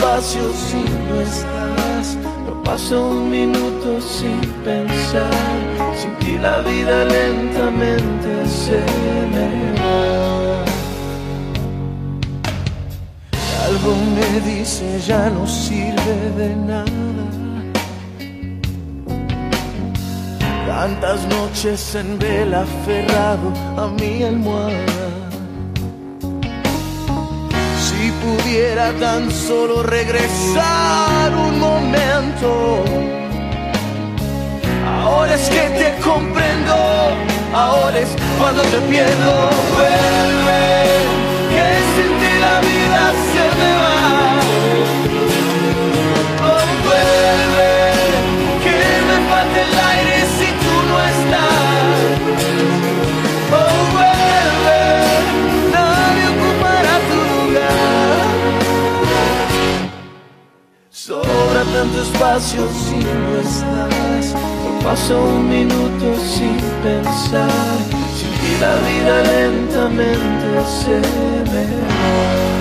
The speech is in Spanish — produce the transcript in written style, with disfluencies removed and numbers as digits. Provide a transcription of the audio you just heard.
espacio si no estás. No pasa un minuto sin pensar. Sin ti la vida lentamente se me va. Algo me dice ya no sirve de nada. Tantas noches en vela aferrado a mi almohada. Si pudiera tan solo regresar un momento. Ahora es que te comprendo, ahora es cuando te pierdo. Vuelve, que sin ti la vida se me va. Oh, vuelve, que me falta el aire si tú no estás. Oh, vuelve, nadie ocupará tu lugar. Sobra tanto espacio si no estás. No pasa un minuto sin pensar. Sin ti la vida lentamente se me va.